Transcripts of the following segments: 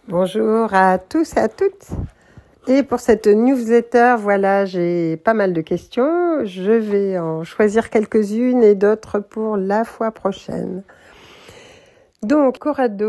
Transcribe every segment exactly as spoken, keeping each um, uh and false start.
Bonjour à tous et à toutes. Et pour cette newsletter, voilà, j'ai pas mal de questions. Je vais en choisir quelques-unes et d'autres pour la fois prochaine. Donc, Corrado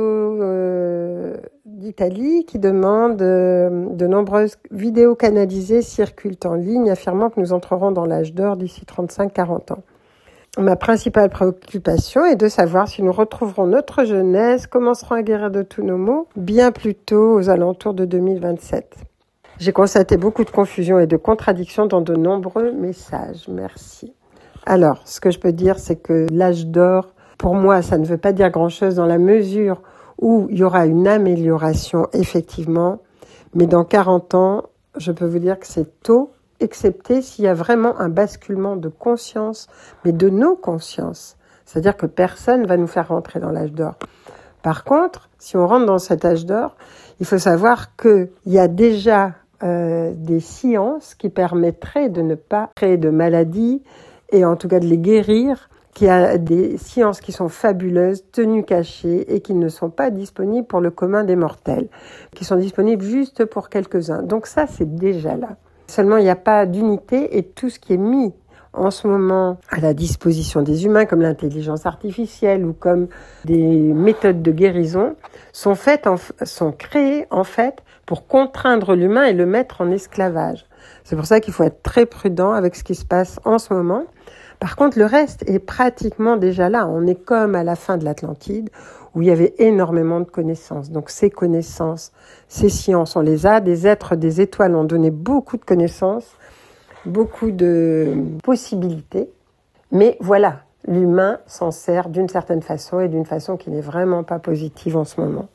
euh, d'Italie qui demande euh, de nombreuses vidéos canalisées circulent en ligne affirmant que nous entrerons dans l'âge d'or d'ici trente-cinq à quarante ans. Ma principale préoccupation est de savoir si nous retrouverons notre jeunesse, commencerons à guérir de tous nos maux, bien plus tôt aux alentours de deux mille vingt-sept. J'ai constaté beaucoup de confusion et de contradictions dans de nombreux messages. Merci. Alors, ce que je peux dire, c'est que l'âge d'or, pour moi, ça ne veut pas dire grand-chose dans la mesure où il y aura une amélioration, effectivement. Mais dans quarante ans, je peux vous dire que c'est tôt, excepté s'il y a vraiment un basculement de conscience, mais de nos consciences. C'est-à-dire que personne ne va nous faire rentrer dans l'âge d'or. Par contre, si on rentre dans cet âge d'or, il faut savoir qu'il y a déjà euh, des sciences qui permettraient de ne pas créer de maladies et en tout cas de les guérir, qu'il y a des sciences qui sont fabuleuses, tenues cachées et qui ne sont pas disponibles pour le commun des mortels, qui sont disponibles juste pour quelques-uns. Donc ça, c'est déjà là. Seulement, il n'y a pas d'unité et tout ce qui est mis en ce moment à la disposition des humains, comme l'intelligence artificielle ou comme des méthodes de guérison, sont faites, en, sont créées en fait pour contraindre l'humain et le mettre en esclavage. C'est pour ça qu'il faut être très prudent avec ce qui se passe en ce moment. Par contre, le reste est pratiquement déjà là. On est comme à la fin de l'Atlantide, où il y avait énormément de connaissances. Donc ces connaissances, ces sciences, on les a. Des êtres, des étoiles ont donné beaucoup de connaissances, beaucoup de possibilités. Mais voilà, l'humain s'en sert d'une certaine façon et d'une façon qui n'est vraiment pas positive en ce moment.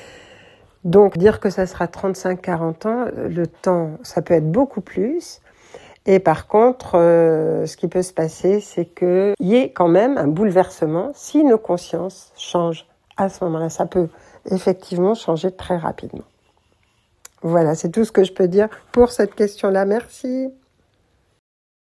Donc dire que ça sera trente-cinq à quarante ans, le temps, ça peut être beaucoup plus. Et par contre, euh, ce qui peut se passer, c'est qu'il y ait quand même un bouleversement si nos consciences changent à ce moment-là. Ça peut effectivement changer très rapidement. Voilà, c'est tout ce que je peux dire pour cette question-là. Merci.